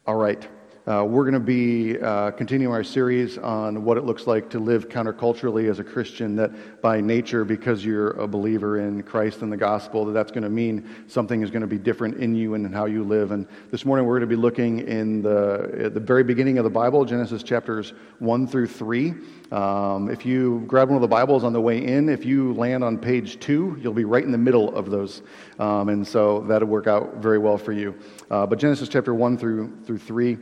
All right. We're going to be continuing our series on what it looks like to live counterculturally as a Christian, that by nature, because you're a believer in Christ and the gospel, that's going to mean something is going to be different in you and in how you live. And this morning we're going to be looking at the very beginning of the Bible, Genesis chapters 1 through 3. If you grab one of the Bibles on the way in, if you land on page 2, you'll be right in the middle of those. And so that'll work out very well for you. But Genesis chapter 1 through 3.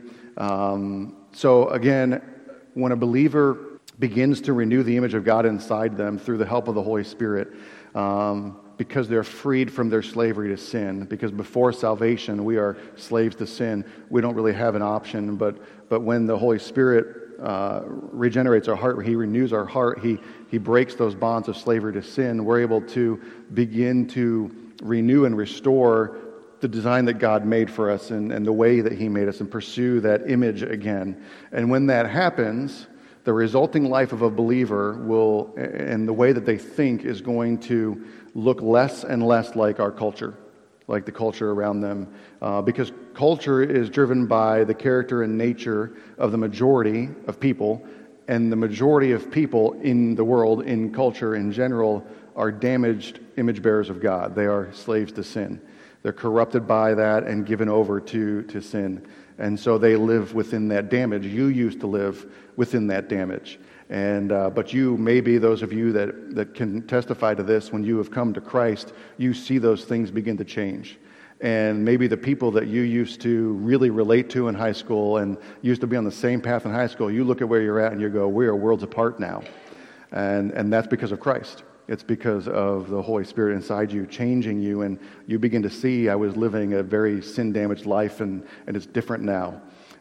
So again, when a believer begins to renew the image of God inside them through the help of the Holy Spirit, because they're freed from their slavery to sin, because before salvation we are slaves to sin, we don't really have an option, but when the Holy Spirit regenerates our heart, He renews our heart, He breaks those bonds of slavery to sin, we're able to begin to renew and restore the design that God made for us and the way that He made us, and pursue that image again. And when that happens, the resulting life of a believer will, and the way that they think, is going to look less and less like our culture, like the culture around them. Because culture is driven by the character and nature of the majority of people, and the majority of people in the world, in culture in general, are damaged image bearers of God. They are slaves to sin. They're corrupted by that and given over to sin. And so they live within that damage. You used to live within that damage. And but you, maybe those of you that can testify to this, when you have come to Christ, you see those things begin to change. And maybe the people that you used to really relate to in high school and used to be on the same path in high school, you look at where you're at and you go, we are worlds apart now. And that's because of Christ. It's because of the Holy Spirit inside you, changing you, and you begin to see, I was living a very sin-damaged life, and it's different now.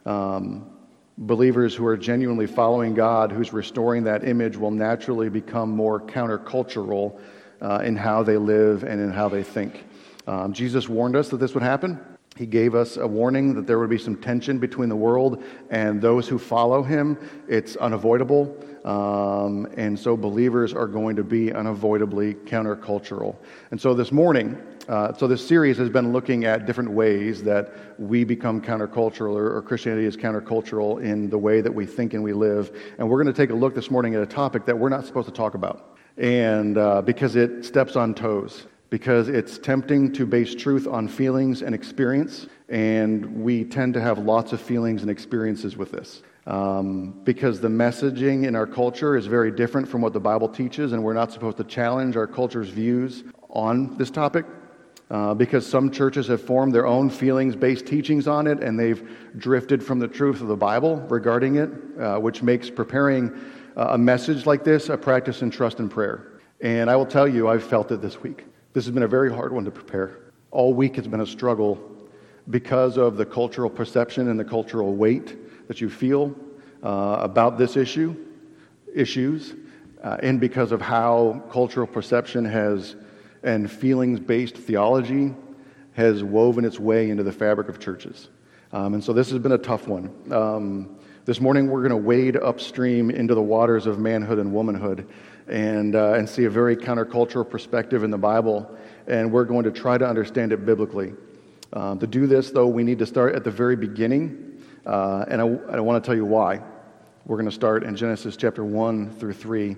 Believers who are genuinely following God, who's restoring that image, will naturally become more countercultural in how they live and in how they think. Jesus warned us that this would happen. He gave us a warning that there would be some tension between the world and those who follow Him. It's unavoidable. And so believers are going to be unavoidably countercultural. And so this morning, this series has been looking at different ways that we become countercultural, or Christianity is countercultural in the way that we think and we live. And we're going to take a look this morning at a topic that we're not supposed to talk about. And because it steps on toes. Because it's tempting to base truth on feelings and experience, and we tend to have lots of feelings and experiences with this. Because the messaging in our culture is very different from what the Bible teaches, and we're not supposed to challenge our culture's views on this topic. Because some churches have formed their own feelings-based teachings on it, and they've drifted from the truth of the Bible regarding it, which makes preparing a message like this a practice in trust and prayer. And I will tell you, I've felt it this week. This has been a very hard one to prepare. All week has been a struggle because of the cultural perception and the cultural weight that you feel about this issues, and because of how cultural perception and feelings-based theology has woven its way into the fabric of churches. And so this has been a tough one. This morning we're going to wade upstream into the waters of manhood and womanhood and see a very countercultural perspective in the Bible, and we're going to try to understand it biblically. To do this, though, we need to start at the very beginning, and I want to tell you why. We're going to start in Genesis chapter 1 through 3.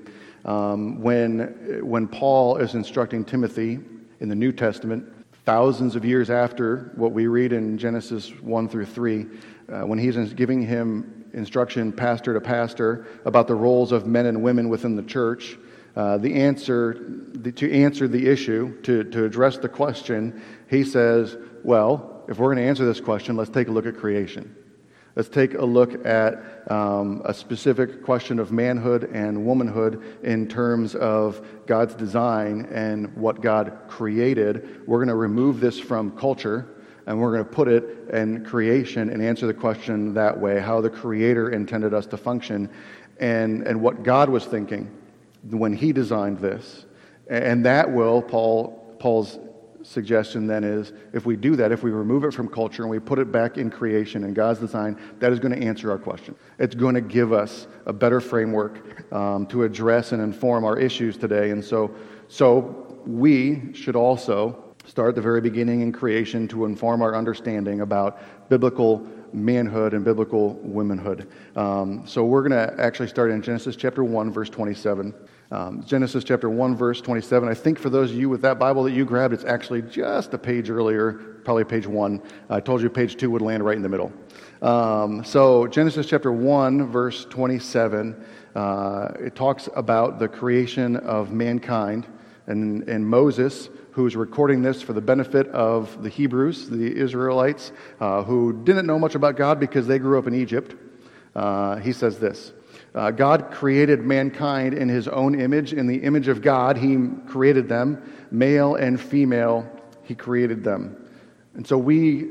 When Paul is instructing Timothy in the New Testament, thousands of years after what we read in Genesis 1 through 3, when he's giving him instruction pastor to pastor about the roles of men and women within the church, to answer the issue, to address the question, he says, well, if we're going to answer this question, let's take a look at creation. Let's take a look at a specific question of manhood and womanhood in terms of God's design and what God created. We're going to remove this from culture, and we're going to put it in creation and answer the question that way, how the Creator intended us to function, and what God was thinking when He designed this. And that will, Paul's suggestion then is, if we do that, if we remove it from culture and we put it back in creation and God's design, that is going to answer our question. It's going to give us a better framework to address and inform our issues today. And so we should also start at the very beginning in creation to inform our understanding about biblical manhood and biblical womanhood. So we're going to actually start in Genesis chapter 1, verse 27. Genesis chapter 1, verse 27. I think for those of you with that Bible that you grabbed, it's actually just a page earlier, probably page 1. I told you page 2 would land right in the middle. So Genesis chapter 1, verse 27, it talks about the creation of mankind, and Moses, who's recording this for the benefit of the Hebrews, the Israelites, who didn't know much about God because they grew up in Egypt. He says this, God created mankind in his own image. In the image of God, he created them. Male and female, he created them. And so we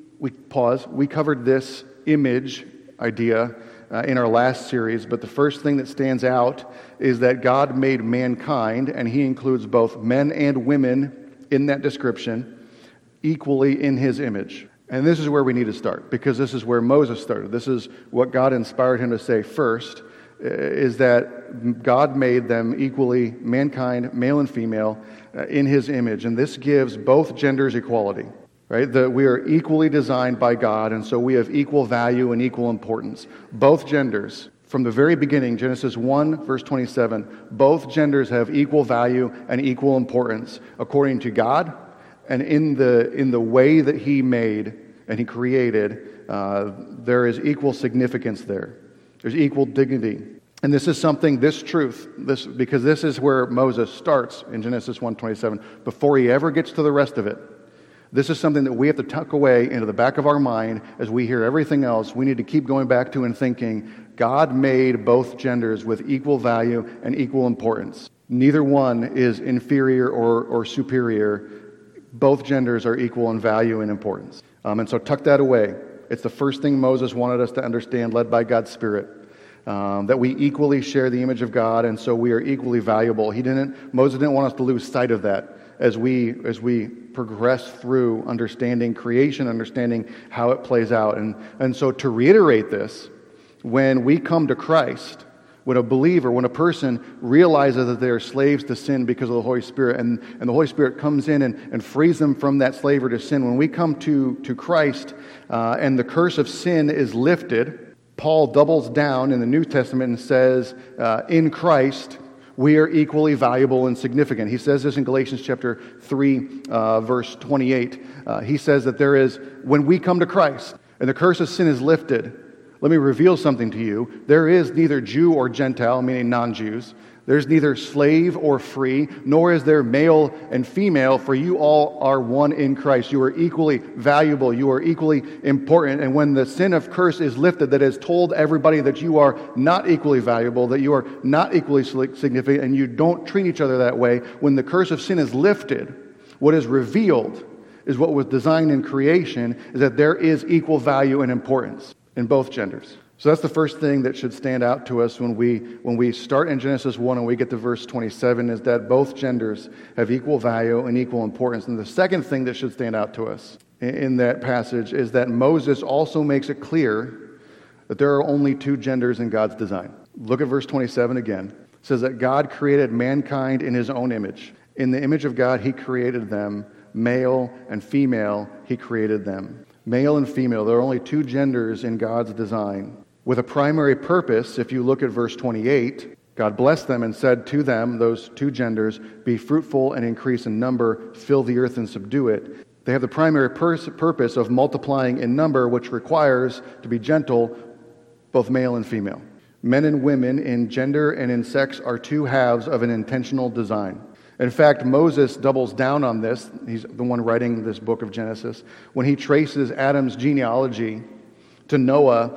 pause. We covered this image idea in our last series, but the first thing that stands out is that God made mankind, and he includes both men and women in that description, equally in his image. And this is where we need to start, because this is where Moses started. This is what God inspired him to say first, is that God made them equally, mankind, male and female, in his image. And this gives both genders equality. Right? That we are equally designed by God, and so we have equal value and equal importance. Both genders, from the very beginning, Genesis 1, verse 27, both genders have equal value and equal importance according to God, and in the way that he made and he created, there is equal significance there. There's equal dignity. And this is something, this truth, because this is where Moses starts in Genesis 1:27, before he ever gets to the rest of it. This is something that we have to tuck away into the back of our mind as we hear everything else. We need to keep going back to and thinking, God made both genders with equal value and equal importance. Neither one is inferior or superior. Both genders are equal in value and importance. And so tuck that away. It's the first thing Moses wanted us to understand, led by God's Spirit. That we equally share the image of God, and so we are equally valuable. Moses didn't want us to lose sight of that as we progress through understanding creation, understanding how it plays out. And so to reiterate this, when we come to Christ, when a believer, when a person realizes that they are slaves to sin because of the Holy Spirit, and the Holy Spirit comes in and frees them from that slavery to sin, when we come to Christ and the curse of sin is lifted, Paul doubles down in the New Testament and says, in Christ, we are equally valuable and significant. He says this in Galatians chapter 3, verse 28. He says that when we come to Christ and the curse of sin is lifted, let me reveal something to you. There is neither Jew or Gentile, meaning non-Jews. There's neither slave or free, nor is there male and female, for you all are one in Christ. You are equally valuable. You are equally important. And when the sin of curse is lifted, that has told everybody that you are not equally valuable, that you are not equally significant, and you don't treat each other that way, when the curse of sin is lifted, what is revealed is what was designed in creation, is that there is equal value and importance in both genders. So that's the first thing that should stand out to us when we start in Genesis 1 and we get to verse 27, is that both genders have equal value and equal importance. And the second thing that should stand out to us in that passage is that Moses also makes it clear that there are only two genders in God's design. Look at verse 27 again. It says that God created mankind in his own image. In the image of God, he created them. Male and female, he created them. Male and female, there are only two genders in God's design. With a primary purpose, if you look at verse 28, God blessed them and said to them, those two genders, be fruitful and increase in number, fill the earth and subdue it. They have the primary purpose of multiplying in number, which requires to be gentle, both male and female. Men and women in gender and in sex are two halves of an intentional design. In fact, Moses doubles down on this. He's the one writing this book of Genesis. When he traces Adam's genealogy to Noah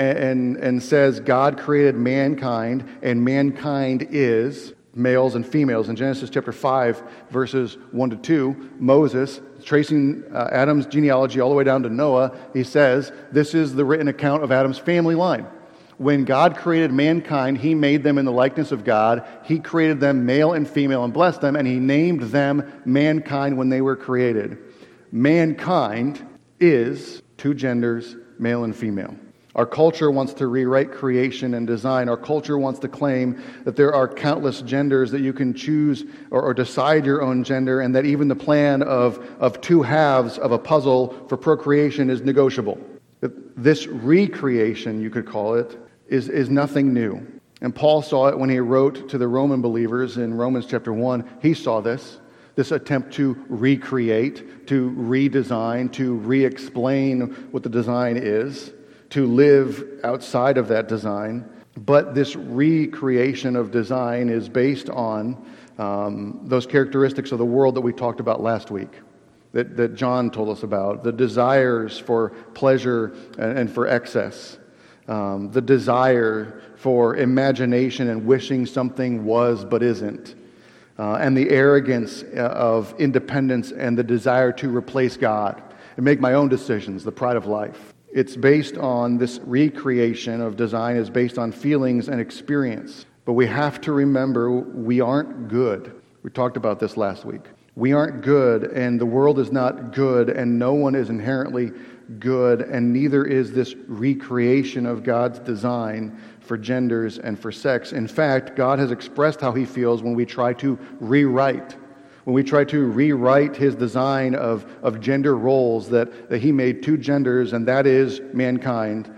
and says God created mankind, and mankind is males and females. In Genesis chapter 5, verses 1 to 2, Moses, tracing Adam's genealogy all the way down to Noah, he says, this is the written account of Adam's family line. When God created mankind, he made them in the likeness of God. He created them male and female and blessed them, and he named them mankind when they were created. Mankind is two genders, male and female. Our culture wants to rewrite creation and design. Our culture wants to claim that there are countless genders, that you can choose or decide your own gender, and that even the plan of two halves of a puzzle for procreation is negotiable. This recreation, you could call it, is nothing new. And Paul saw it when he wrote to the Roman believers in Romans chapter 1. He saw this attempt to recreate, to redesign, to re-explain what the design is, to live outside of that design. But this recreation of design is based on those characteristics of the world that we talked about last week, that John told us about, the desires for pleasure and for excess, the desire for imagination and wishing something was but isn't, and the arrogance of independence and the desire to replace God and make my own decisions, the pride of life. It's based on this recreation of design is based on feelings and experience. But we have to remember we aren't good. We talked about this last week. We aren't good, and the world is not good, and no one is inherently good, and neither is this recreation of God's design for genders and for sex. In fact, God has expressed how he feels when we try to rewrite. When we try to rewrite his design of gender roles, that he made two genders, and that is mankind.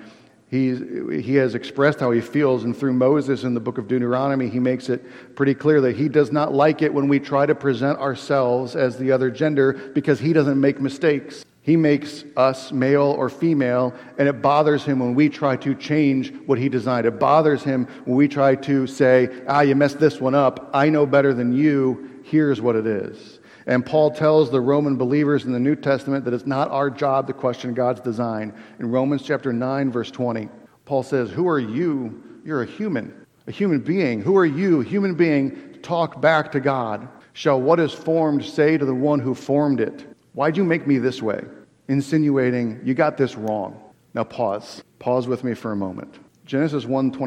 He has expressed how he feels, and through Moses in the book of Deuteronomy, he makes it pretty clear that he does not like it when we try to present ourselves as the other gender, because he doesn't make mistakes. He makes us male or female, and it bothers him when we try to change what he designed. It bothers him when we try to say, you messed this one up. I know better than you. Here's what it is. And Paul tells the Roman believers in the New Testament that it's not our job to question God's design. In Romans chapter 9, verse 20, Paul says, who are you? You're a human being. Who are you, human being, to talk back to God? Shall what is formed say to the one who formed it, why'd you make me this way? Insinuating, you got this wrong. Now pause. Pause with me for a moment. Genesis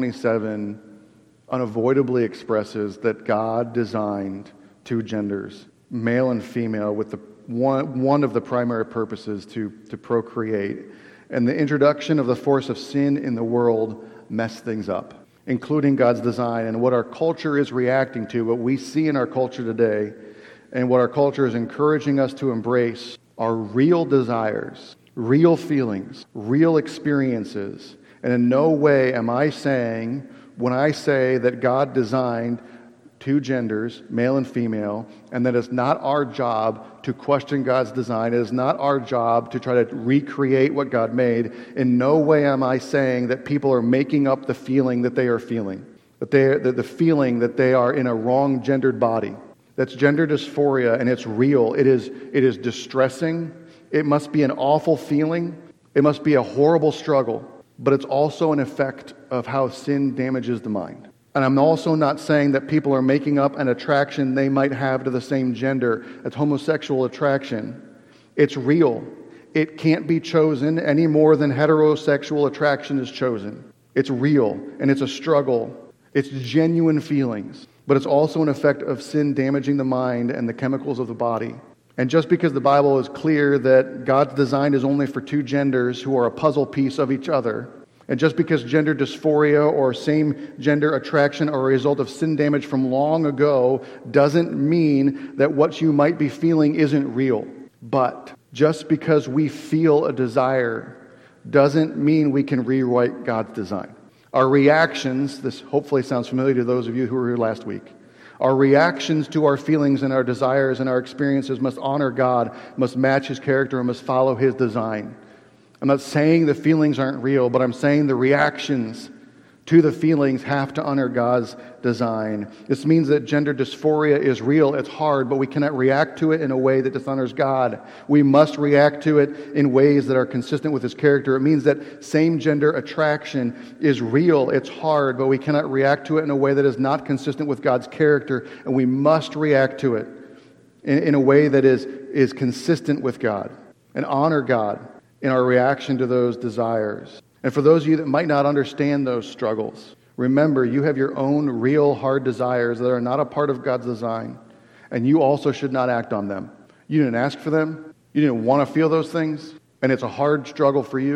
1:27 unavoidably expresses that God designed two genders, male and female, with the one of the primary purposes to procreate. And the introduction of the force of sin in the world messed things up, including God's design. And what our culture is reacting to, what we see in our culture today, and what our culture is encouraging us to embrace are real desires, real feelings, real experiences. And in no way am I saying, when I say that God designed two genders, male and female, and that it's not our job to question God's design. It is not our job to try to recreate what God made. In no way am I saying that people are making up the feeling that they are feeling, that the feeling that they are in a wrong gendered body. That's gender dysphoria, and it's real. It is distressing. It must be an awful feeling. It must be a horrible struggle, but it's also an effect of how sin damages the mind. And I'm also not saying that people are making up an attraction they might have to the same gender. It's homosexual attraction. It's real. It can't be chosen any more than heterosexual attraction is chosen. It's real, and it's a struggle. It's genuine feelings. But it's also an effect of sin damaging the mind and the chemicals of the body. And just because the Bible is clear that God's design is only for two genders who are a puzzle piece of each other, and just because gender dysphoria or same-gender attraction are a result of sin damage from long ago doesn't mean that what you might be feeling isn't real. But just because we feel a desire doesn't mean we can rewrite God's design. Our reactions, this hopefully sounds familiar to those of you who were here last week, our reactions to our feelings and our desires and our experiences must honor God, must match His character, and must follow His design. I'm not saying the feelings aren't real, but I'm saying the reactions to the feelings have to honor God's design. This means that gender dysphoria is real, it's hard, but we cannot react to it in a way that dishonors God. We must react to it in ways that are consistent with His character. It means that same-gender attraction is real, it's hard, but we cannot react to it in a way that is not consistent with God's character, and we must react to it in a way that is consistent with God and honor God in our reaction to those desires. And for those of you that might not understand those struggles, remember you have your own real hard desires that are not a part of God's design, and you also should not act on them. You didn't ask for them. You didn't want to feel those things, and it's a hard struggle for you.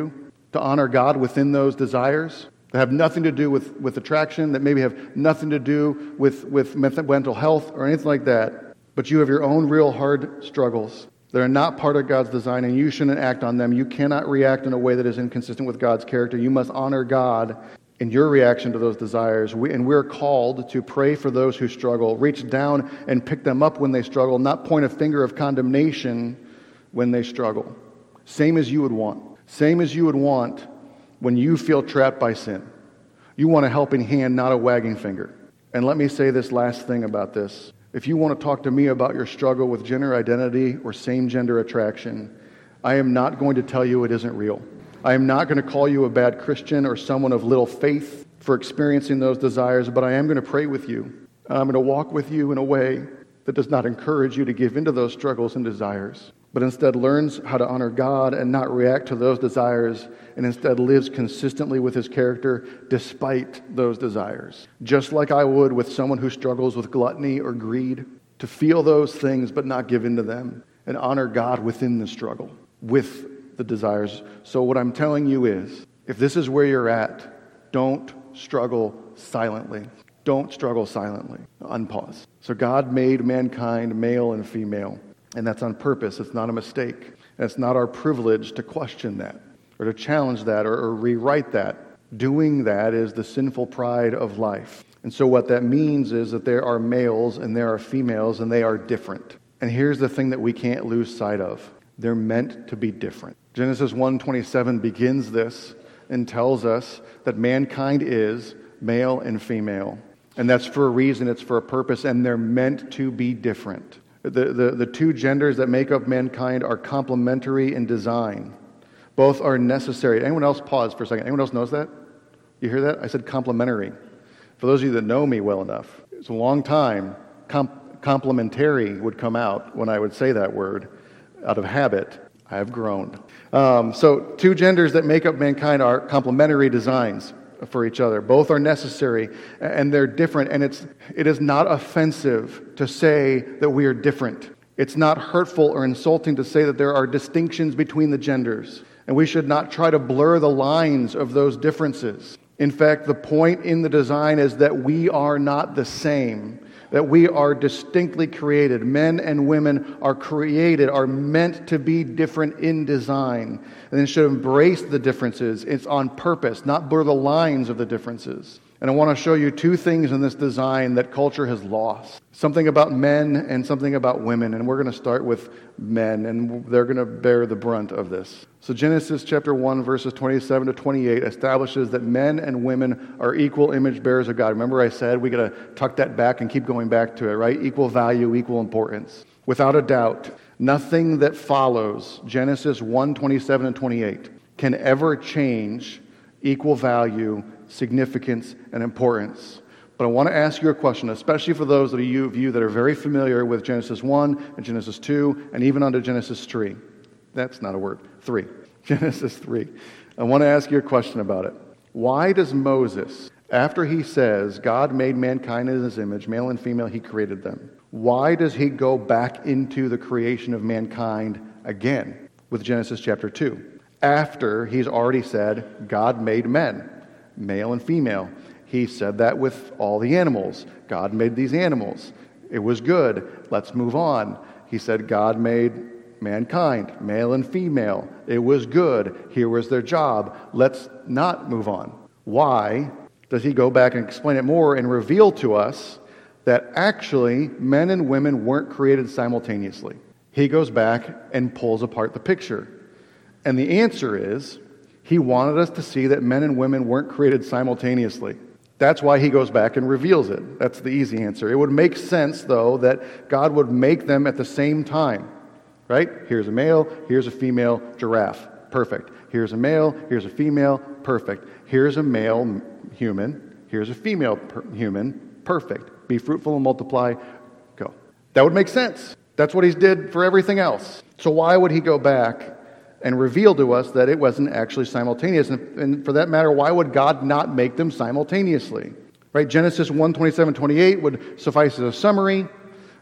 to honor God within those desires that have nothing to do with attraction, that maybe have nothing to do with mental health or anything like that, but you have your own real hard struggles that are not part of God's design, and you shouldn't act on them. You cannot react in a way that is inconsistent with God's character. You must honor God in your reaction to those desires. We're called to pray for those who struggle, reach down and pick them up when they struggle, not point a finger of condemnation when they struggle. Same as you would want. Same as you would want when you feel trapped by sin. You want a helping hand, not a wagging finger. And let me say this last thing about this. If you want to talk to me about your struggle with gender identity or same-gender attraction, I am not going to tell you it isn't real. I am not going to call you a bad Christian or someone of little faith for experiencing those desires, but I am going to pray with you. And I'm going to walk with you in a way that does not encourage you to give into those struggles and desires, but instead learns how to honor God and not react to those desires, and instead lives consistently with his character despite those desires. Just like I would with someone who struggles with gluttony or greed, to feel those things but not give in to them, and honor God within the struggle, with the desires. So what I'm telling you is, if this is where you're at, don't struggle silently. Don't struggle silently. Unpause. So God made mankind male and female, and that's on purpose. It's not a mistake. And it's not our privilege to question that or to challenge that or rewrite that. Doing that is the sinful pride of life. And so what that means is that there are males and there are females, and they are different. And here's the thing that we can't lose sight of. They're meant to be different. Genesis 1:27 begins this and tells us that mankind is male and female. And that's for a reason, it's for a purpose, and they're meant to be different. The two genders that make up mankind are complementary in design. Both are necessary. Anyone else pause for a second? Anyone else knows that? You hear that? I said complementary. For those of you that know me well enough, it's a long time. Complementary would come out when I would say that word. Out of habit, I have grown. So two genders that make up mankind are complementary designs for each other. Both are necessary, and they're different, and it is not offensive to say that we are different. It's not hurtful or insulting to say that there are distinctions between the genders, and we should not try to blur the lines of those differences. In fact, the point in the design is that we are not the same, that we are distinctly created. Men and women are created, are meant to be different in design, and then should embrace the differences. It's on purpose, not blur the lines of the differences. And I want to show you two things in this design that culture has lost. Something about men and something about women. And we're going to start with men, and they're going to bear the brunt of this. So Genesis chapter 1, verses 27 to 28 establishes that men and women are equal image bearers of God. Remember I said we got to tuck that back and keep going back to it, right? Equal value, equal importance. Without a doubt, nothing that follows Genesis 1, 27 and 28 can ever change equal value, significance, and importance. But I want to ask you a question, especially for those of you that are very familiar with Genesis 1 and Genesis 2 and even onto Genesis 3. That's not a word. 3. Genesis 3. I want to ask you a question about it. Why does Moses, after he says God made mankind in his image, male and female, he created them, why does he go back into the creation of mankind again with Genesis chapter 2? After he's already said God made men, male and female. He said that with all the animals. God made these animals. It was good. Let's move on. He said God made mankind, male and female. It was good. Here was their job. Let's not move on. Why does he go back and explain it more and reveal to us that actually men and women weren't created simultaneously? He goes back and pulls apart the picture. And the answer is, he wanted us to see that men and women weren't created simultaneously. That's why he goes back and reveals it. That's the easy answer. It would make sense, though, that God would make them at the same time. Right? Here's a male, here's a female giraffe. Perfect. Here's a male, here's a female. Perfect. Here's a male human, here's a female human. Perfect. Be fruitful and multiply. Go. That would make sense. That's what he did for everything else. So why would he go back and reveal to us that it wasn't actually simultaneous? And for that matter, why would God not make them simultaneously? Right? Genesis 1, 27, 28 would suffice as a summary.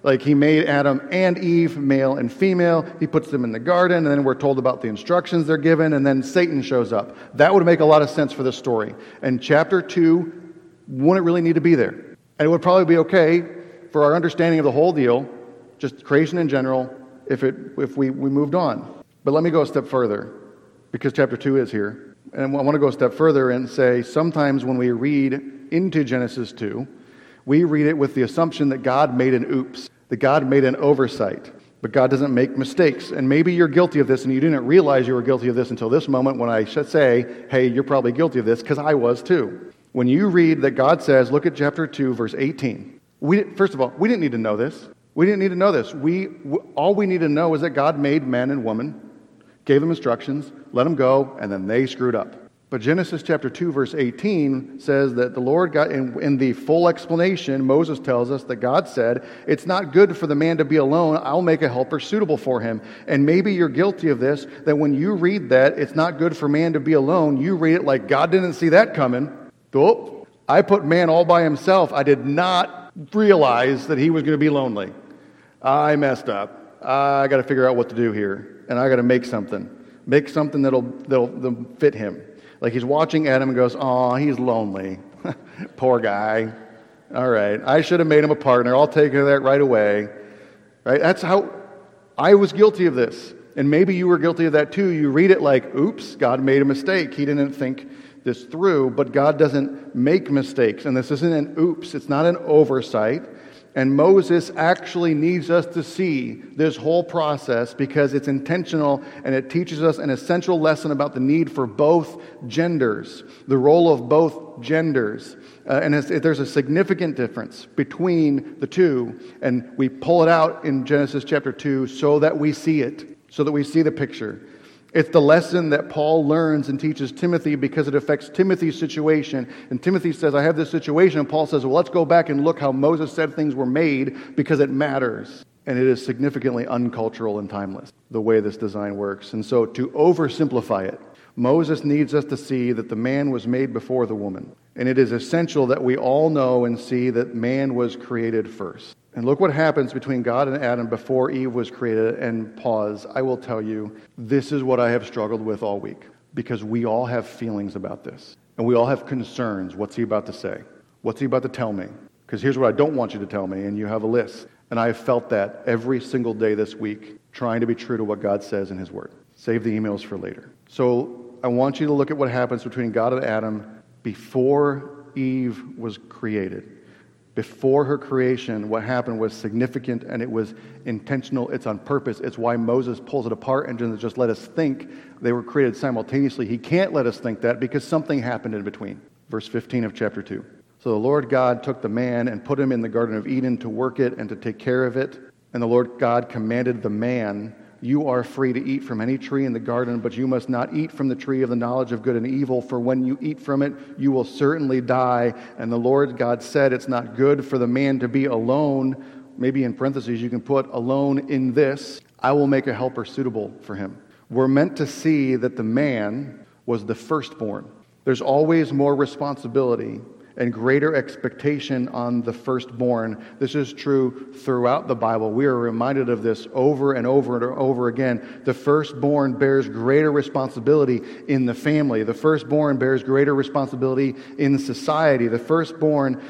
Like he made Adam and Eve, male and female. He puts them in the garden, and then we're told about the instructions they're given, and then Satan shows up. That would make a lot of sense for this story. And chapter 2 wouldn't really need to be there. And it would probably be okay for our understanding of the whole deal, just creation in general, if we moved on. But let me go a step further, because chapter 2 is here. And I want to go a step further and say sometimes when we read into Genesis 2, we read it with the assumption that God made an oops, that God made an oversight. But God doesn't make mistakes. And maybe you're guilty of this and you didn't realize you were guilty of this until this moment when I should say, hey, you're probably guilty of this, because I was too. When you read that God says, look at chapter 2, verse 18. First of all, we didn't need to know this. We didn't need to know this. All we need to know is that God made man and woman, gave them instructions, let them go, and then they screwed up. But Genesis chapter 2, verse 18 says that the Lord God, in the full explanation, Moses tells us that God said, it's not good for the man to be alone. I'll make a helper suitable for him. And maybe you're guilty of this, that when you read that, it's not good for man to be alone, you read it like God didn't see that coming. Oh, I put man all by himself. I did not realize that he was going to be lonely. I messed up. I got to figure out what to do here. And I got to make something. Make something that'll fit him. Like he's watching Adam and goes, oh, he's lonely. Poor guy. All right. I should have made him a partner. I'll take care of that right away. Right? That's how I was guilty of this. And maybe you were guilty of that too. You read it like, oops, God made a mistake. He didn't think this through. But God doesn't make mistakes. And this isn't an oops. It's not an oversight. And Moses actually needs us to see this whole process because it's intentional and it teaches us an essential lesson about the need for both genders, the role of both genders. And there's a significant difference between the two. And we pull it out in Genesis chapter 2 so that we see it, so that we see the picture. It's the lesson that Paul learns and teaches Timothy because it affects Timothy's situation. And Timothy says, I have this situation. And Paul says, well, let's go back and look how Moses said things were made because it matters. And it is significantly uncultural and timeless, the way this design works. And so to oversimplify it, Moses needs us to see that the man was made before the woman. And it is essential that we all know and see that man was created first. And look what happens between God and Adam before Eve was created. And pause, I will tell you, this is what I have struggled with all week. Because we all have feelings about this. And we all have concerns. What's he about to say? What's he about to tell me? Because here's what I don't want you to tell me. And you have a list. And I have felt that every single day this week, trying to be true to what God says in his word. Save the emails for later. So I want you to look at what happens between God and Adam before Eve was created. Before her creation, what happened was significant and it was intentional. It's on purpose. It's why Moses pulls it apart and doesn't just let us think they were created simultaneously. He can't let us think that because something happened in between. Verse 15 of chapter 2. So the Lord God took the man and put him in the Garden of Eden to work it and to take care of it. And the Lord God commanded the man, you are free to eat from any tree in the garden, but you must not eat from the tree of the knowledge of good and evil, for when you eat from it, you will certainly die. And the Lord God said, it's not good for the man to be alone. Maybe in parentheses you can put, alone in this. I will make a helper suitable for him. We're meant to see that the man was the firstborn. There's always more responsibility and greater expectation on the firstborn. This is true throughout the Bible. We are reminded of this over and over and over again. The firstborn bears greater responsibility in the family. The firstborn bears greater responsibility in society. The firstborn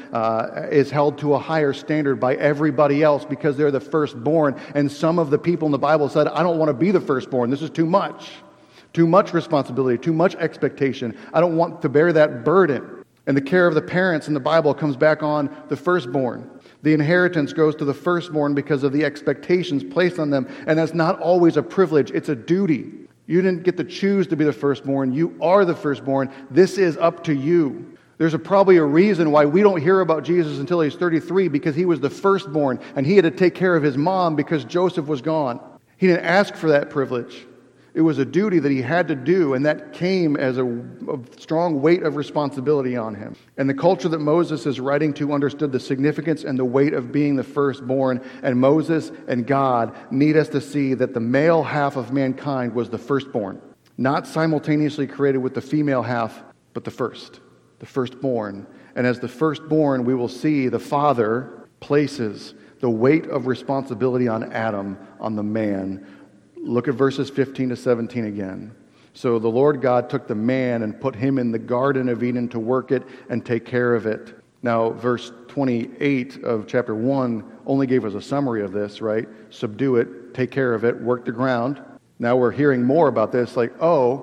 is held to a higher standard by everybody else because they're the firstborn. And some of the people in the Bible said, I don't want to be the firstborn. This is too much. Too much responsibility, too much expectation. I don't want to bear that burden. And the care of the parents in the Bible comes back on the firstborn. The inheritance goes to the firstborn because of the expectations placed on them. And that's not always a privilege, it's a duty. You didn't get to choose to be the firstborn. You are the firstborn. This is up to you. There's probably a reason why we don't hear about Jesus until he's 33, because he was the firstborn and he had to take care of his mom because Joseph was gone. He didn't ask for that privilege. It was a duty that he had to do, and that came as a strong weight of responsibility on him. And the culture that Moses is writing to understood the significance and the weight of being the firstborn, and Moses and God need us to see that the male half of mankind was the firstborn, not simultaneously created with the female half, but the firstborn. And as the firstborn, we will see the Father places The weight of responsibility on Adam, on the man. Look at verses 15 to 17 again. So the Lord God took the man and put him in the Garden of Eden to work it and take care of it. Now, verse 28 of chapter 1 only gave us a summary of this, right? Subdue it, take care of it, work the ground. Now we're hearing more about this, like,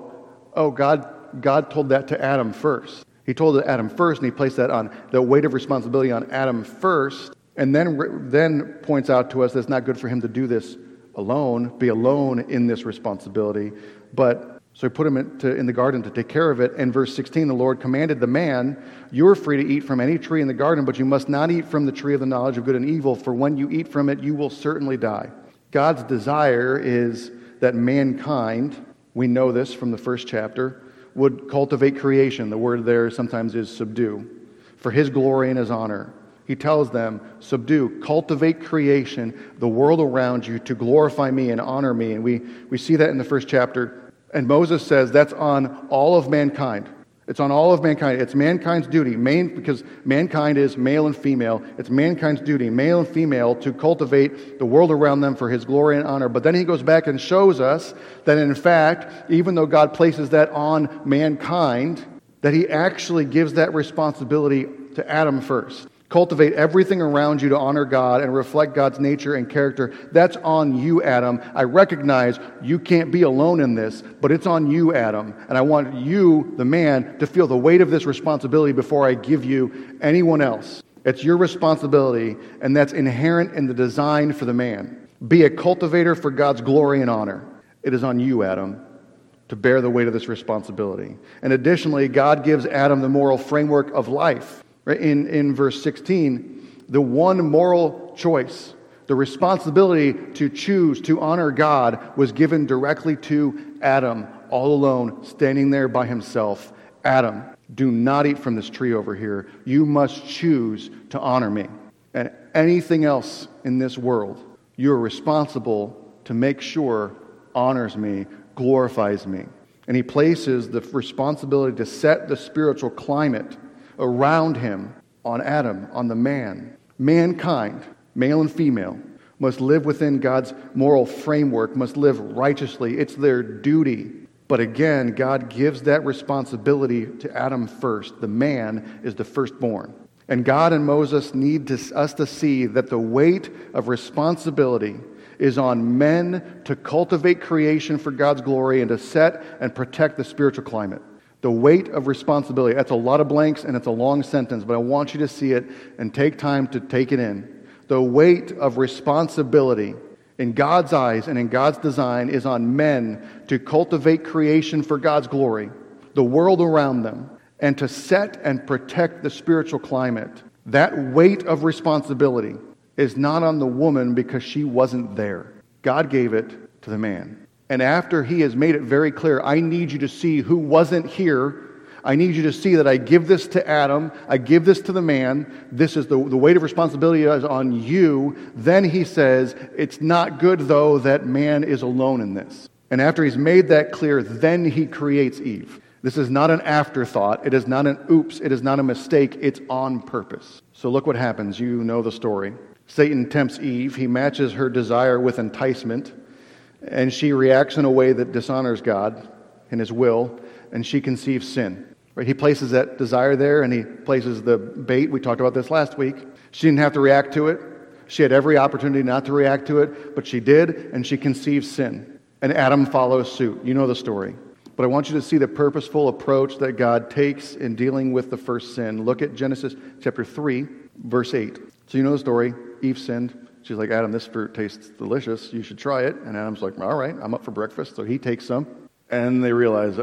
God told that to Adam first. He told it to Adam first, and he placed that on the weight of responsibility on Adam first, and then points out to us that it's not good for him to do this alone, be alone in this responsibility. So he put him in the garden to take care of it. And verse 16, the Lord commanded the man, "You are free to eat from any tree in the garden, but you must not eat from the tree of the knowledge of good and evil, for when you eat from it, you will certainly die." God's desire is that mankind, we know this from the first chapter, would cultivate creation. The word there sometimes is subdue, for his glory and his honor. He tells them, subdue, cultivate creation, the world around you, to glorify me and honor me. And we see that in the first chapter. And Moses says that's on all of mankind. It's on all of mankind. It's mankind's duty, because mankind is male and female. It's mankind's duty, male and female, to cultivate the world around them for his glory and honor. But then he goes back and shows us that in fact, even though God places that on mankind, that he actually gives that responsibility to Adam first. Cultivate everything around you to honor God and reflect God's nature and character. That's on you, Adam. I recognize you can't be alone in this, but it's on you, Adam. And I want you, the man, to feel the weight of this responsibility before I give you anyone else. It's your responsibility, and that's inherent in the design for the man. Be a cultivator for God's glory and honor. It is on you, Adam, to bear the weight of this responsibility. And additionally, God gives Adam the moral framework of life. In verse 16, the one moral choice, the responsibility to choose to honor God, was given directly to Adam, all alone, standing there by himself. Adam, do not eat from this tree over here. You must choose to honor me. And anything else in this world, you are responsible to make sure honors me, glorifies me. And he places the responsibility to set the spiritual climate around him on Adam, on the man. Mankind, male and female, must live within God's moral framework, must live righteously. It's their duty. But again, God gives that responsibility to Adam first. The man is the firstborn. And God and Moses need us to see that the weight of responsibility is on men to cultivate creation for God's glory and to set and protect the spiritual climate. The weight of responsibility. That's a lot of blanks and it's a long sentence, but I want you to see it and take time to take it in. The weight of responsibility in God's eyes and in God's design is on men to cultivate creation for God's glory, the world around them, and to set and protect the spiritual climate. That weight of responsibility is not on the woman because she wasn't there. God gave it to the man. And after he has made it very clear, I need you to see who wasn't here. I need you to see that I give this to Adam. I give this to the man. This is the weight of responsibility is on you. Then he says, it's not good, though, that man is alone in this. And after he's made that clear, then he creates Eve. This is not an afterthought. It is not an oops. It is not a mistake. It's on purpose. So look what happens. You know the story. Satan tempts Eve. He matches her desire with enticement. And she reacts in a way that dishonors God and his will, and she conceives sin. Right? He places that desire there, and he places the bait. We talked about this last week. She didn't have to react to it. She had every opportunity not to react to it, but she did, and she conceives sin. And Adam follows suit. You know the story. But I want you to see the purposeful approach that God takes in dealing with the first sin. Look at Genesis chapter 3, verse 8. So you know the story. Eve sinned. She's like, Adam, this fruit tastes delicious. You should try it. And Adam's like, all right, I'm up for breakfast. So he takes some. And they realize,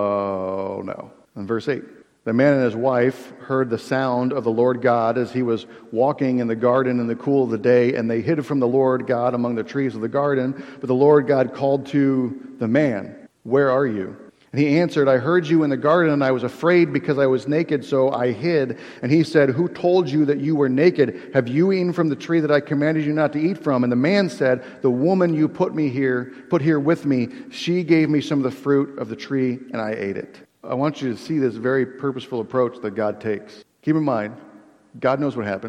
oh, no. In verse 8, the man and his wife heard the sound of the Lord God as he was walking in the garden in the cool of the day, and they hid from the Lord God among the trees of the garden. But the Lord God called to the man, where are you? And he answered, I heard you in the garden, and I was afraid because I was naked, so I hid. And he said, who told you that you were naked? Have you eaten from the tree that I commanded you not to eat from? And the man said, the woman you put here with me, she gave me some of the fruit of the tree, and I ate it. I want you to see this very purposeful approach that God takes. Keep in mind, God knows what happened.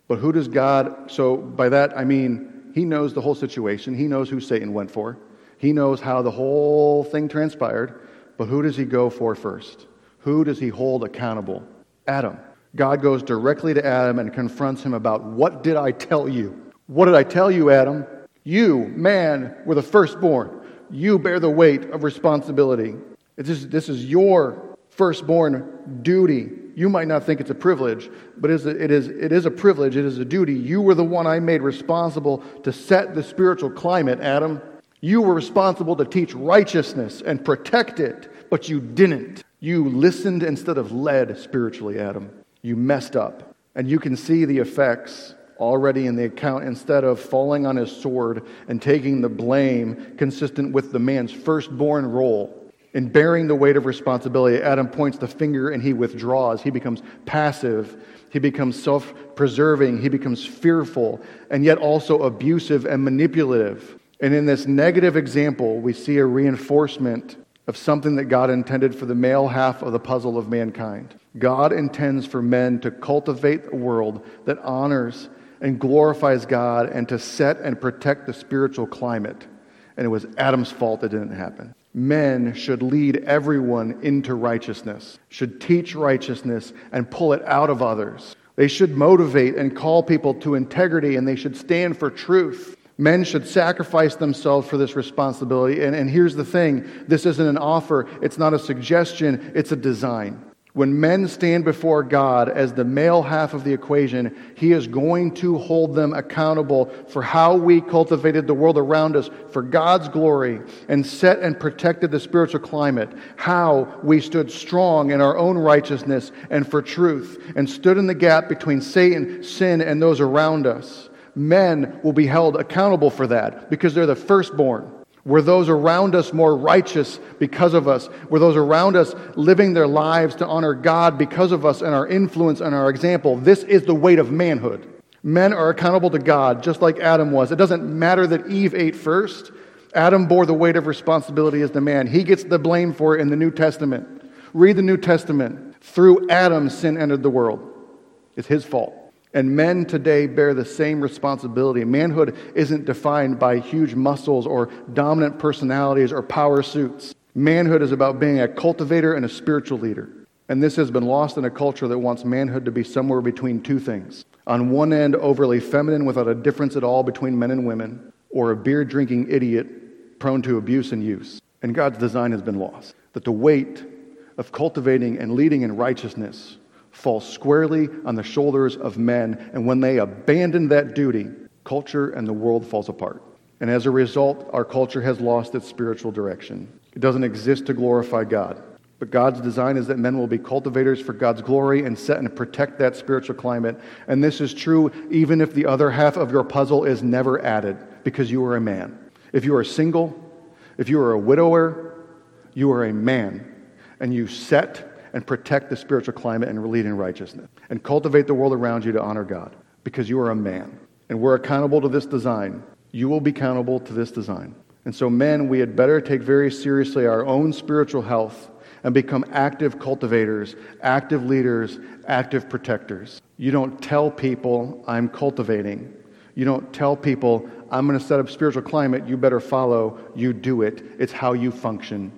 But who does God, so by that I mean he knows the whole situation. He knows who Satan went for. He knows how the whole thing transpired. But who does he go for first? Who does he hold accountable? Adam. God goes directly to Adam and confronts him about, what did I tell you? What did I tell you, Adam? You, man, were the firstborn. You bear the weight of responsibility. This is your firstborn duty. You might not think it's a privilege, but it is a privilege. It is a duty. You were the one I made responsible to set the spiritual climate, Adam. You were responsible to teach righteousness and protect it, but you didn't. You listened instead of led spiritually, Adam. You messed up. And you can see the effects already in the account. Instead of falling on his sword and taking the blame consistent with the man's firstborn role, in bearing the weight of responsibility, Adam points the finger and he withdraws. He becomes passive. He becomes self-preserving. He becomes fearful and yet also abusive and manipulative. And in this negative example, we see a reinforcement of something that God intended for the male half of the puzzle of mankind. God intends for men to cultivate a world that honors and glorifies God and to set and protect the spiritual climate. And it was Adam's fault it didn't happen. Men should lead everyone into righteousness, should teach righteousness and pull it out of others. They should motivate and call people to integrity, and they should stand for truth. Men should sacrifice themselves for this responsibility. And here's the thing, this isn't an offer, it's not a suggestion, it's a design. When men stand before God as the male half of the equation, He is going to hold them accountable for how we cultivated the world around us for God's glory and set and protected the spiritual climate, how we stood strong in our own righteousness and for truth and stood in the gap between Satan, sin, and those around us. Men will be held accountable for that because they're the firstborn. Were those around us more righteous because of us? Were those around us living their lives to honor God because of us and our influence and our example? This is the weight of manhood. Men are accountable to God just like Adam was. It doesn't matter that Eve ate first. Adam bore the weight of responsibility as the man. He gets the blame for it in the New Testament. Read the New Testament. Through Adam, sin entered the world. It's his fault. And men today bear the same responsibility. Manhood isn't defined by huge muscles or dominant personalities or power suits. Manhood is about being a cultivator and a spiritual leader. And this has been lost in a culture that wants manhood to be somewhere between two things. On one end, overly feminine without a difference at all between men and women, or a beer-drinking idiot prone to abuse and use. And God's design has been lost. That the weight of cultivating and leading in righteousness falls squarely on the shoulders of men, and when they abandon that duty, culture and the world falls apart. And as a result, our culture has lost its spiritual direction. It doesn't exist to glorify God. But God's design is that men will be cultivators for God's glory and set and protect that spiritual climate. And this is true even if the other half of your puzzle is never added, because you are a man. If you are single, if you are a widower, you are a man, and you set and protect the spiritual climate and lead in righteousness. And cultivate the world around you to honor God, because you are a man. And we're accountable to this design. You will be accountable to this design. And so men, we had better take very seriously our own spiritual health and become active cultivators, active leaders, active protectors. You don't tell people, I'm cultivating. You don't tell people, I'm going to set up spiritual climate, you better follow. You do it. It's how you function.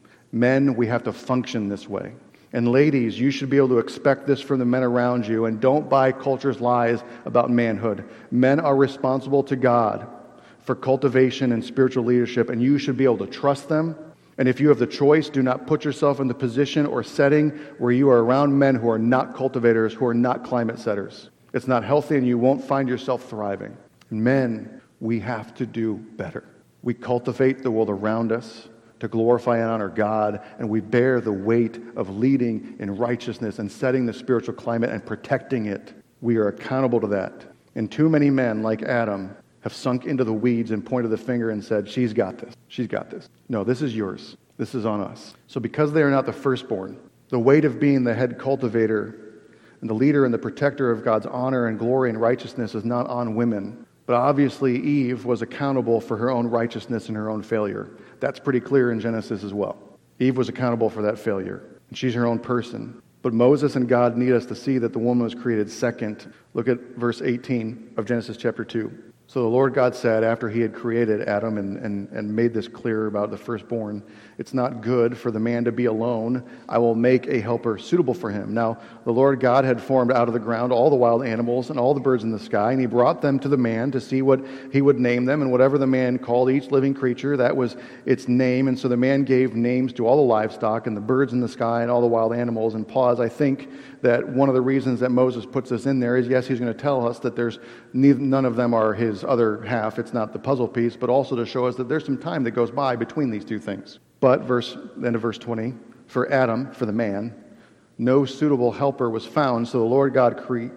Men, we have to function this way. And ladies, you should be able to expect this from the men around you, and don't buy culture's lies about manhood. Men are responsible to God for cultivation and spiritual leadership, and you should be able to trust them. And if you have the choice, do not put yourself in the position or setting where you are around men who are not cultivators, who are not climate setters. It's not healthy, and you won't find yourself thriving. Men, we have to do better. We cultivate the world around us to glorify and honor God, and we bear the weight of leading in righteousness and setting the spiritual climate and protecting it. We are accountable to that. And too many men, like Adam, have sunk into the weeds and pointed the finger and said, she's got this. She's got this. No, this is yours. This is on us. So because they are not the firstborn, the weight of being the head cultivator and the leader and the protector of God's honor and glory and righteousness is not on women. But obviously Eve was accountable for her own righteousness and her own failure. That's pretty clear in Genesis as well. Eve was accountable for that failure. And she's her own person. But Moses and God need us to see that the woman was created second. Look at verse 18 of Genesis chapter 2. So the Lord God said, after he had created Adam and made this clear about the firstborn, it's not good for the man to be alone. I will make a helper suitable for him. Now, the Lord God had formed out of the ground all the wild animals and all the birds in the sky, and he brought them to the man to see what he would name them. And whatever the man called each living creature, that was its name. And so the man gave names to all the livestock and the birds in the sky and all the wild animals. And pause, I think that one of the reasons that Moses puts this in there is, yes, he's going to tell us that none of them are his other half. It's not the puzzle piece, but also to show us that there's some time that goes by between these two things. But end of verse 20, for Adam, for the man, no suitable helper was found, so the Lord God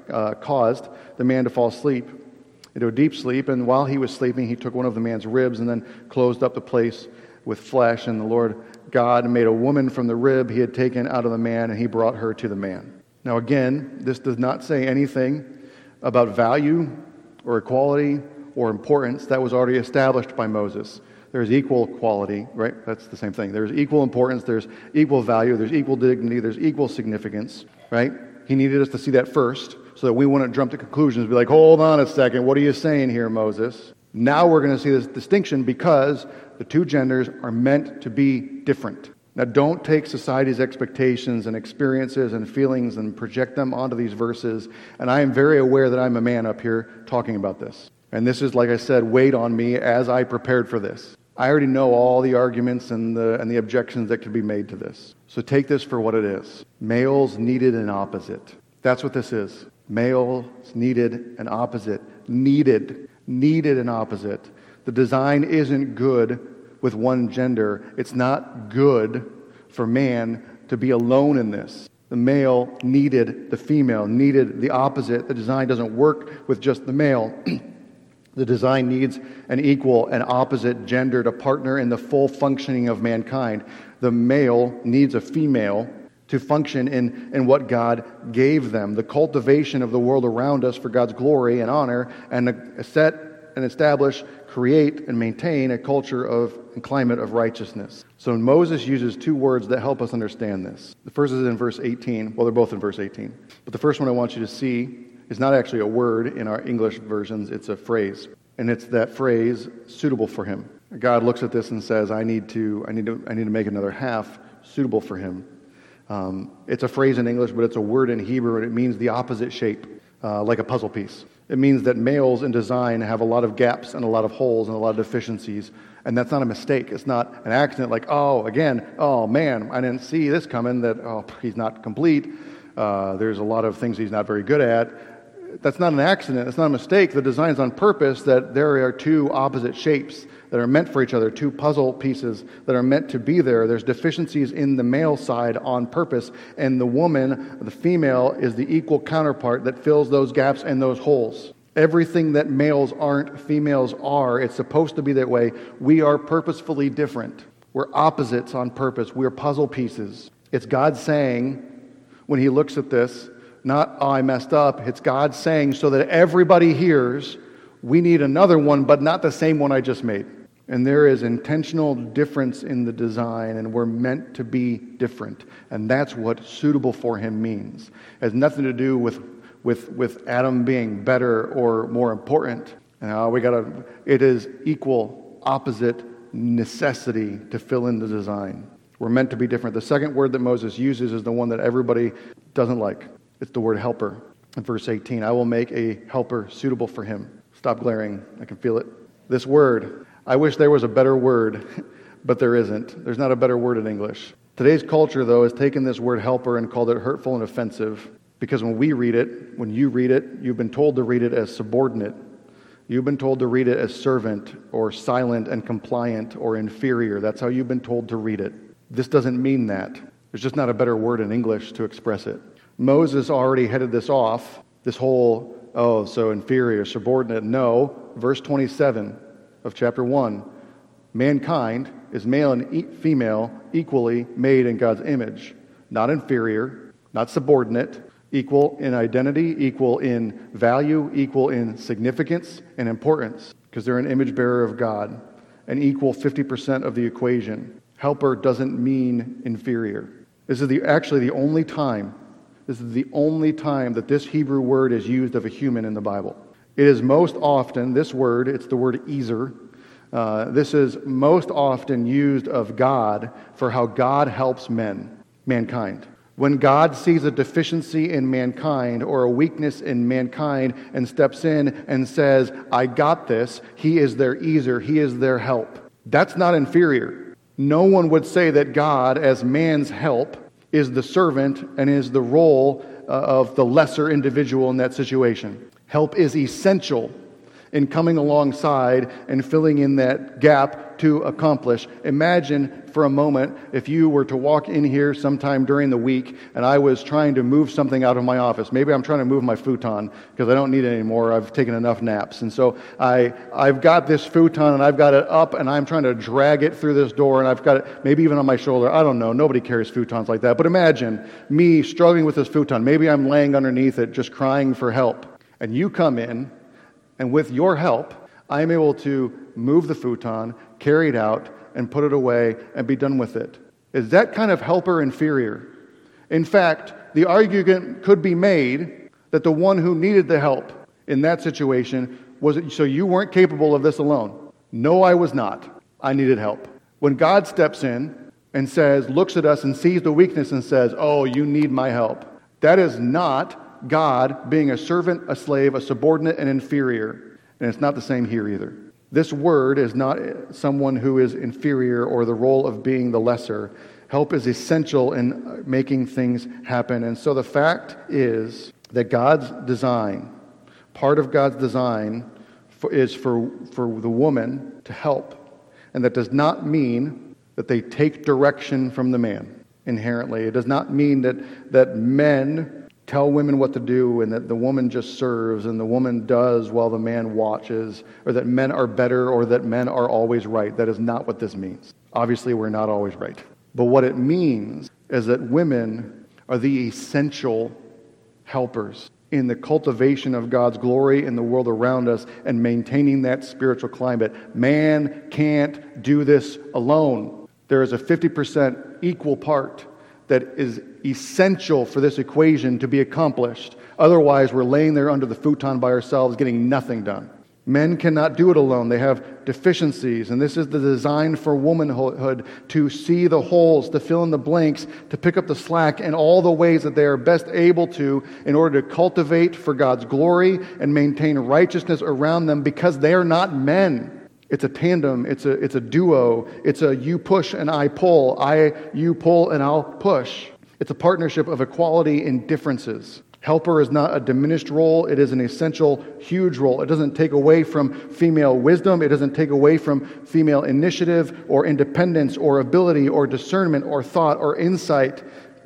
caused the man to fall asleep, into a deep sleep, and while he was sleeping, he took one of the man's ribs and then closed up the place with flesh, and the Lord God made a woman from the rib he had taken out of the man, and he brought her to the man. Now again, this does not say anything about value or equality or importance. That was already established by Moses. There's equal quality, right? That's the same thing. There's equal importance, there's equal value, there's equal dignity, there's equal significance, right? He needed us to see that first so that we wouldn't jump to conclusions and be like, hold on a second, what are you saying here, Moses? Now we're going to see this distinction because the two genders are meant to be different. Now, don't take society's expectations and experiences and feelings and project them onto these verses. And I am very aware that I'm a man up here talking about this. And this is, like I said, weighed on me as I prepared for this. I already know all the arguments and the objections that could be made to this. So take this for what it is. Males needed an opposite. That's what this is. Males needed an opposite. Needed an opposite. The design isn't good with one gender. It's not good for man to be alone in this. The male needed the female, needed the opposite. The design doesn't work with just the male. The design needs an equal and opposite gender to partner in the full functioning of mankind. The male needs a female to function in what God gave them, the cultivation of the world around us for God's glory and honor, and set and establish, create, and maintain a culture and climate of righteousness. So Moses uses two words that help us understand this. The first is in verse 18. Well, they're both in verse 18. But the first one I want you to see is not actually a word in our English versions, it's a phrase. And it's that phrase, suitable for him. God looks at this and says, I need to make another half suitable for him. It's a phrase in English, but it's a word in Hebrew, and it means the opposite shape, like a puzzle piece. It means that males in design have a lot of gaps and a lot of holes and a lot of deficiencies, and that's not a mistake. It's not an accident like, oh man, I didn't see this coming, that, he's not complete. There's a lot of things he's not very good at. That's not an accident. It's not a mistake. The design's on purpose that there are two opposite shapes that are meant for each other, two puzzle pieces that are meant to be there. There's deficiencies in the male side on purpose, and the woman, the female, is the equal counterpart that fills those gaps and those holes. Everything that males aren't, females are. It's supposed to be that way. We are purposefully different. We're opposites on purpose. We're puzzle pieces. It's God saying, when he looks at this, not, I messed up. It's God saying, so that everybody hears, we need another one, but not the same one I just made. And there is intentional difference in the design, and we're meant to be different. And that's what suitable for him means. It has nothing to do with Adam being better or more important. It is equal, opposite necessity to fill in the design. We're meant to be different. The second word that Moses uses is the one that everybody doesn't like. It's the word helper. In verse 18, I will make a helper suitable for him. Stop glaring. I can feel it. This word, I wish there was a better word, but there isn't. There's not a better word in English. Today's culture, though, has taken this word helper and called it hurtful and offensive, because when you read it, you've been told to read it as subordinate. You've been told to read it as servant or silent and compliant or inferior. That's how you've been told to read it. This doesn't mean that. There's just not a better word in English to express it. Moses already headed this off, this whole, so inferior, subordinate. No, verse 27 of chapter 1, mankind is male and female equally made in God's image. Not inferior, not subordinate, equal in identity, equal in value, equal in significance and importance, because they're an image bearer of God, and equal 50% of the equation. Helper doesn't mean inferior. This is actually the only time This is the only time that this Hebrew word is used of a human in the Bible. It is most often, this word, it's the word ezer. This is most often used of God for how God helps mankind. When God sees a deficiency in mankind or a weakness in mankind and steps in and says, I got this, he is their ezer, he is their help. That's not inferior. No one would say that God, as man's help, is the servant and is the role of the lesser individual in that situation. Help is essential in coming alongside and filling in that gap to accomplish. Imagine for a moment if you were to walk in here sometime during the week and I was trying to move something out of my office. Maybe I'm trying to move my futon because I don't need it anymore. I've taken enough naps. And so I've got this futon and I've got it up and I'm trying to drag it through this door and I've got it maybe even on my shoulder. I don't know. Nobody carries futons like that. But imagine me struggling with this futon. Maybe I'm laying underneath it just crying for help. And you come in, and with your help, I am able to move the futon, carry it out, and put it away, and be done with it. Is that kind of helper inferior? In fact, the argument could be made that the one who needed the help in that situation was, so you weren't capable of this alone. No, I was not. I needed help. When God steps in and says, looks at us and sees the weakness and says, oh, you need my help. That is not God being a servant, a slave, a subordinate, and inferior. And it's not the same here either. This word is not someone who is inferior or the role of being the lesser. Help is essential in making things happen. And so the fact is that God's design, part of God's design is for the woman to help. And that does not mean that they take direction from the man inherently. It does not mean that men tell women what to do and that the woman just serves and the woman does while the man watches, or that men are better or that men are always right. That is not what this means. Obviously, we're not always right. But what it means is that women are the essential helpers in the cultivation of God's glory in the world around us and maintaining that spiritual climate. Man can't do this alone. There is a 50% equal part that is essential for this equation to be accomplished. Otherwise, we're laying there under the futon by ourselves, getting nothing done. Men cannot do it alone. They have deficiencies, and this is the design for womanhood, to see the holes, to fill in the blanks, to pick up the slack in all the ways that they are best able to in order to cultivate for God's glory and maintain righteousness around them, because they are not men. It's a tandem, it's a duo, it's a you push and I pull, you pull and I'll push. It's a partnership of equality in differences. Helper is not a diminished role, it is an essential, huge role. It doesn't take away from female wisdom, it doesn't take away from female initiative or independence or ability or discernment or thought or insight.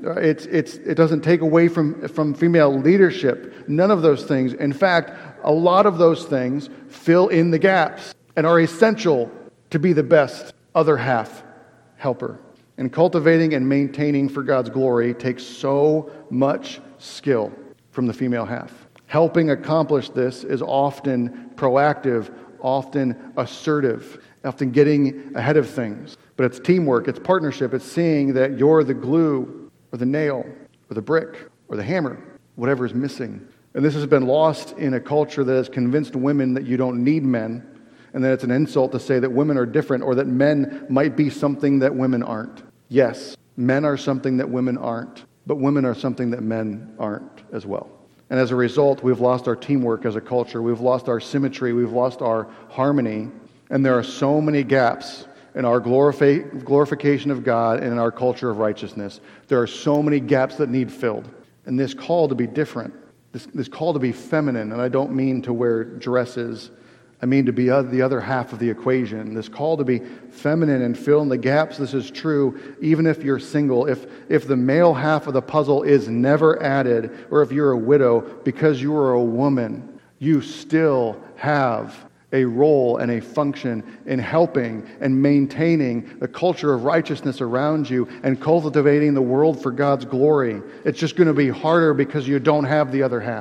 It doesn't take away from female leadership. None of those things. In fact, a lot of those things fill in the gaps and are essential to be the best other half helper. And cultivating and maintaining for God's glory takes so much skill from the female half. Helping accomplish this is often proactive, often assertive, often getting ahead of things. But it's teamwork, it's partnership, it's seeing that you're the glue or the nail or the brick or the hammer, whatever is missing. And this has been lost in a culture that has convinced women that you don't need men, and that it's an insult to say that women are different or that men might be something that women aren't. Yes, men are something that women aren't, but women are something that men aren't as well. And as a result, we've lost our teamwork as a culture. We've lost our symmetry. We've lost our harmony. And there are so many gaps in our glorification of God and in our culture of righteousness. There are so many gaps that need filled. And this call to be different, this call to be feminine, and I don't mean to wear dresses, I mean to be the other half of the equation. This call to be feminine and fill in the gaps, this is true even if you're single. If the male half of the puzzle is never added, or if you're a widow, because you are a woman, you still have a role and a function in helping and maintaining the culture of righteousness around you and cultivating the world for God's glory. It's just going to be harder because you don't have the other half.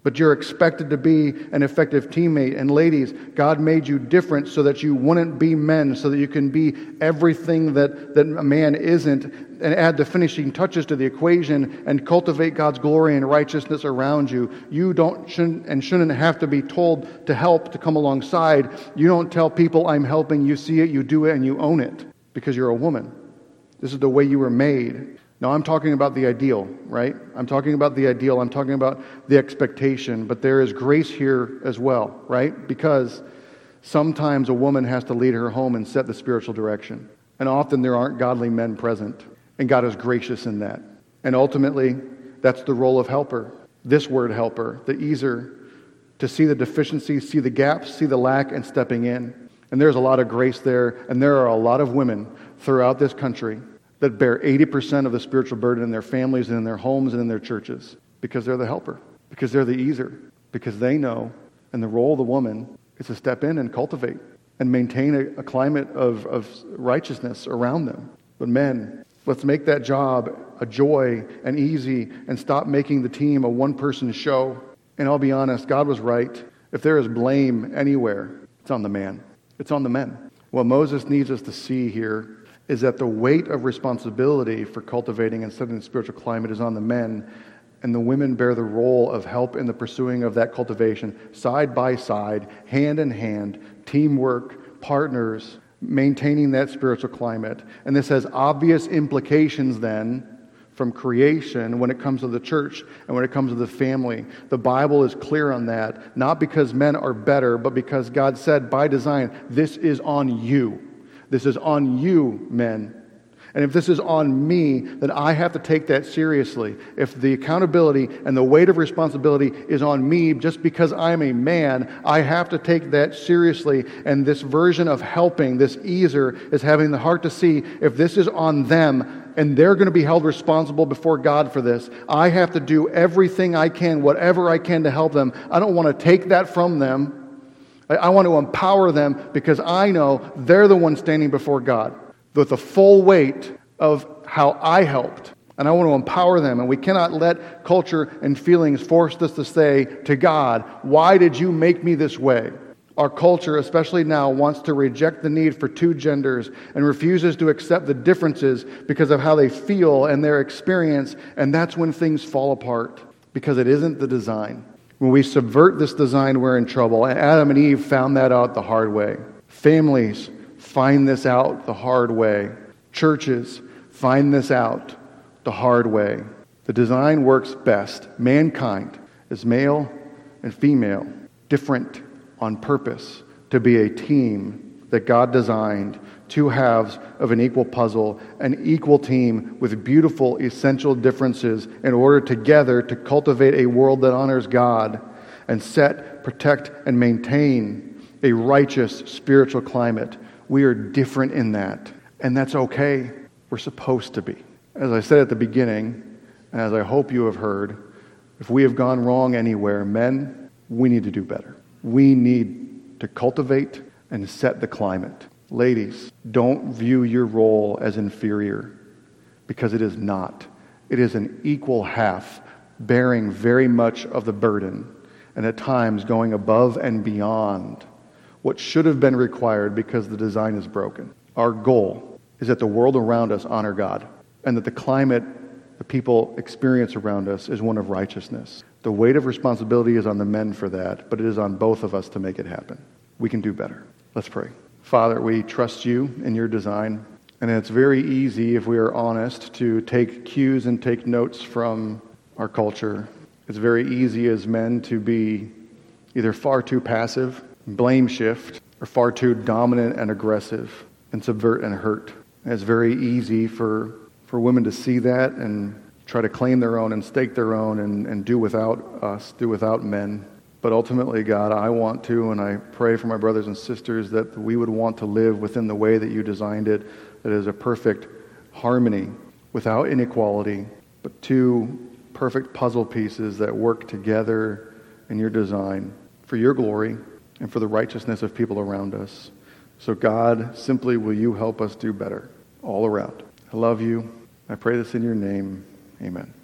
But you're expected to be an effective teammate. And ladies, God made you different so that you wouldn't be men, so that you can be everything that a man isn't, and add the finishing touches to the equation and cultivate God's glory and righteousness around you. You shouldn't have to be told to help, to come alongside. You don't tell people, I'm helping. You see it, you do it, and you own it because you're a woman. This is the way you were made. Now, I'm talking about the ideal, right? I'm talking about the ideal. I'm talking about the expectation. But there is grace here as well, right? Because sometimes a woman has to lead her home and set the spiritual direction. And often there aren't godly men present. And God is gracious in that. And ultimately, that's the role of helper. This word helper, the easer, to see the deficiencies, see the gaps, see the lack, and stepping in. And there's a lot of grace there. And there are a lot of women throughout this country that bear 80% of the spiritual burden in their families and in their homes and in their churches because they're the helper, because they're the easer, because they know, and the role of the woman is to step in and cultivate and maintain a climate of righteousness around them. But men, let's make that job a joy and easy and stop making the team a one-person show. And I'll be honest, God was right. If there is blame anywhere, it's on the man. It's on the men. What Moses needs us to see here is that the weight of responsibility for cultivating and setting the spiritual climate is on the men, and the women bear the role of help in the pursuing of that cultivation, side by side, hand in hand, teamwork, partners, maintaining that spiritual climate. And this has obvious implications then from creation when it comes to the church and when it comes to the family. The Bible is clear on that, not because men are better, but because God said by design, this is on you. This is on you, men. And if this is on me, then I have to take that seriously. If the accountability and the weight of responsibility is on me just because I'm a man, I have to take that seriously. And this version of helping, this easer, is having the heart to see if this is on them and they're going to be held responsible before God for this. I have to do everything I can, whatever I can to help them. I don't want to take that from them. I want to empower them because I know they're the ones standing before God with the full weight of how I helped. And I want to empower them. And we cannot let culture and feelings force us to say to God, why did you make me this way? Our culture, especially now, wants to reject the need for two genders and refuses to accept the differences because of how they feel and their experience. And that's when things fall apart because it isn't the design. When we subvert this design, we're in trouble. And Adam and Eve found that out the hard way. Families find this out the hard way. Churches find this out the hard way. The design works best. Mankind is male and female, different on purpose, to be a team that God designed, two halves of an equal puzzle, an equal team with beautiful, essential differences in order together to cultivate a world that honors God and set, protect, and maintain a righteous spiritual climate. We are different in that, and that's okay. We're supposed to be. As I said at the beginning, and as I hope you have heard, if we have gone wrong anywhere, men, we need to do better. We need to cultivate and set the climate. Ladies, don't view your role as inferior, because it is not. It is an equal half, bearing very much of the burden, and at times going above and beyond what should have been required because the design is broken. Our goal is that the world around us honor God, and that the climate the people experience around us is one of righteousness. The weight of responsibility is on the men for that, but it is on both of us to make it happen. We can do better. Let's pray. Father, we trust you in your design, and it's very easy, if we are honest, to take cues and take notes from our culture. It's very easy as men to be either far too passive, blame shift, or far too dominant and aggressive and subvert and hurt. And it's very easy for women to see that and try to claim their own and stake their own and do without us, do without men. But ultimately, God, I want to, and I pray for my brothers and sisters that we would want to live within the way that you designed it, that is a perfect harmony without inequality, but two perfect puzzle pieces that work together in your design for your glory and for the righteousness of people around us. So God, simply will you help us do better all around. I love you. I pray this in your name. Amen.